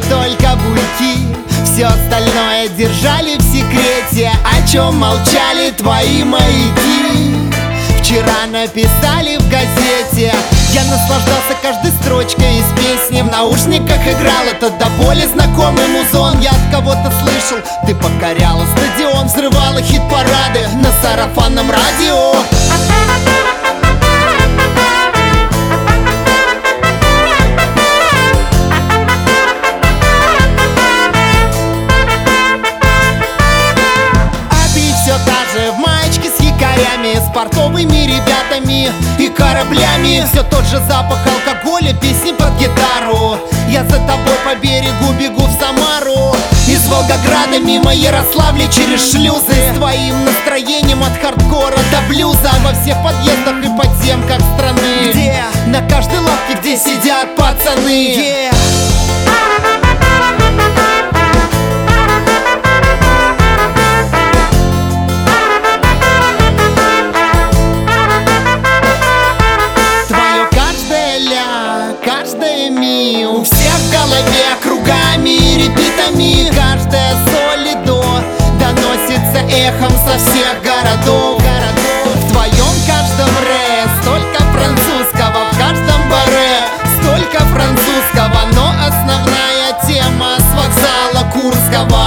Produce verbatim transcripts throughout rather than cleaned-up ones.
только бульки, все остальное держали в секрете. О чем молчали твои маяки, вчера написали в газете. Я наслаждался каждой строчкой из песни, в наушниках играл этот до боли знакомый музон. Я от кого-то слышал, ты покоряла стадион, взрывала хит-парады на сарафанном радио. В маечке с якорями, с портовыми ребятами и кораблями. Все тот же запах алкоголя, песни под гитару. Я за тобой по берегу бегу в Самару, из Волгограда мимо Ярославля через шлюзы, с твоим настроением от хардкора до блюза. Во всех подъездах и подземках страны, где на каждой лавке, где сидят пацаны, yeah. Каждое ми у всех в голове кругами, репитами. Каждая соль и до доносится эхом со всех городов. В твоем каждом ре столько французского, в каждом баре столько французского, но основная тема с вокзала Курского.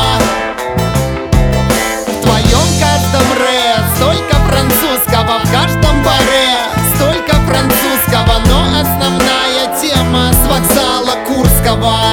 В твоем каждом ре столько французского, в каждом баре столько французского, но основная тема с вокзала Курского.